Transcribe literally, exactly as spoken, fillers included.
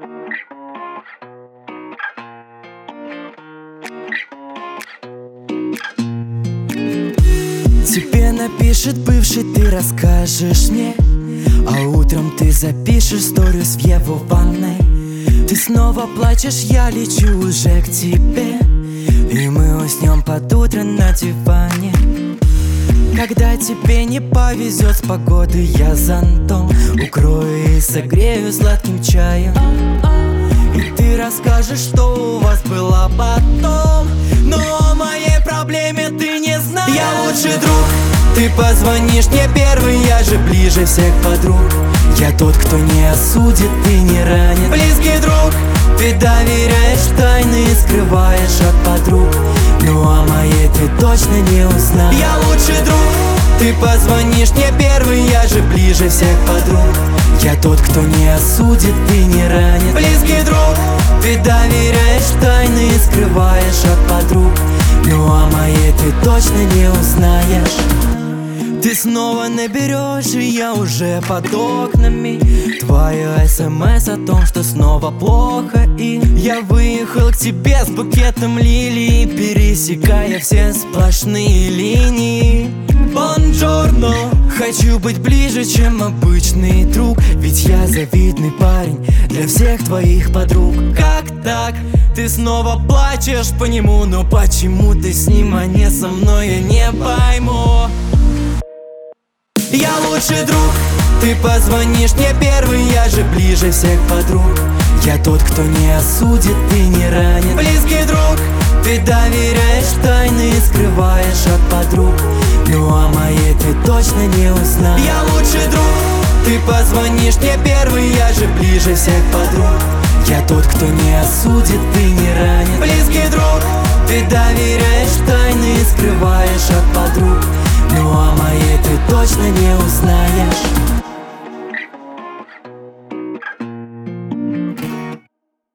Тебе напишет бывший, ты расскажешь мне, а утром ты запишешь сторис в его ванной. Ты снова плачешь, я лечу уже к тебе, и мы уснем под утро на диване. Когда тебе не повезет с погодой, я зонтом укрою и согрею сладким чаем. И ты расскажешь, что у вас было потом, но о моей проблеме ты не знаешь. Я лучший друг, ты позвонишь мне первый, я же ближе всех подруг. Я тот, кто не осудит и не ранит. Близкий друг, ты доверяешь тайны и скрываешь от подруг, но о моей ты точно не узнаешь. Я лучший друг, ты позвонишь мне первый, я же ближе всех подруг. Я тот, кто не осудит и не ранит. Близкий друг, ты доверяешь тайны и скрываешь от подруг, но о моей ты точно не узнаешь. Ты снова наберешь, и я уже под окнами. Твоя смс о том, что снова плохо, и я выехал к тебе с букетом лилий, пересекая все сплошные линии. Бонжорно, хочу быть ближе, чем обычный друг, ведь я завидный парень для всех твоих подруг. Как так? Ты снова плачешь по нему, но почему ты с ним, а не со мной, я не пойму. Я лучший друг, ты позвонишь мне первый, я же ближе всех подруг. Я тот, кто не осудит и не ранит. Близкий друг, ты доверяешь тайны и скрываешь от подруг, но о моей ты точно не узнаешь. Я лучший друг, ты позвонишь мне первый, я же ближе всех подруг. Я тот, кто не осудит и не ранит. Близкий друг, ты доверяешь тайны и скрываешь от подруг,